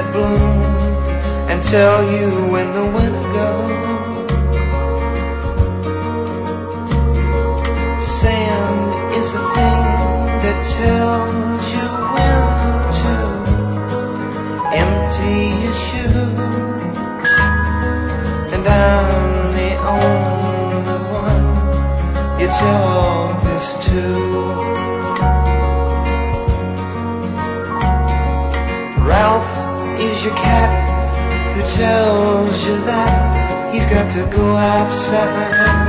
bloom and tell you when the winter goes. Sand is a thing that tells you when to empty your shoe, and I'm the only one you tell all this to. Ralph is your cat who tells you that he's got to go outside.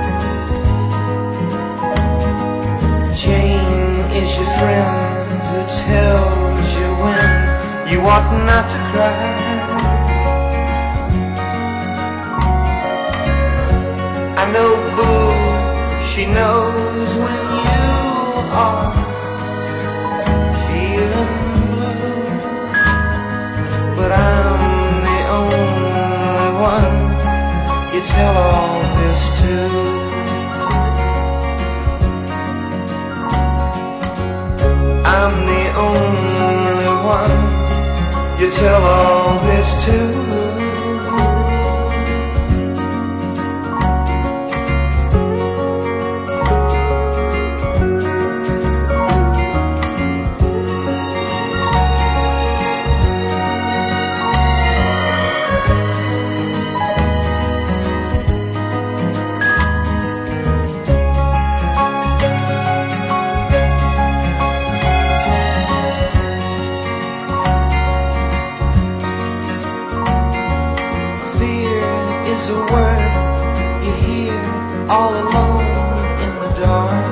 Jane is your friend who tells you when you ought not to cry. I know Boo, she knows when you are feeling blue, but I'm the only one you tell all this to. I'm the only one you tell all this to. Is a word you hear all alone in the dark.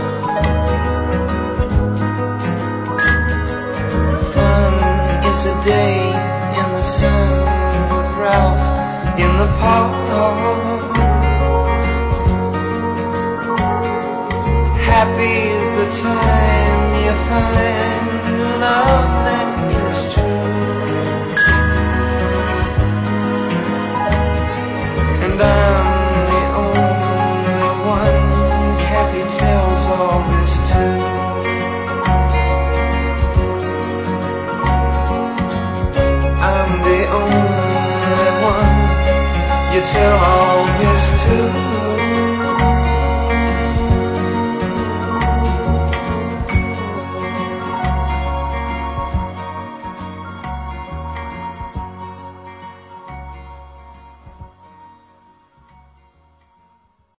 Fun is a day in the sun with Ralph in the park. Happy is the time you find love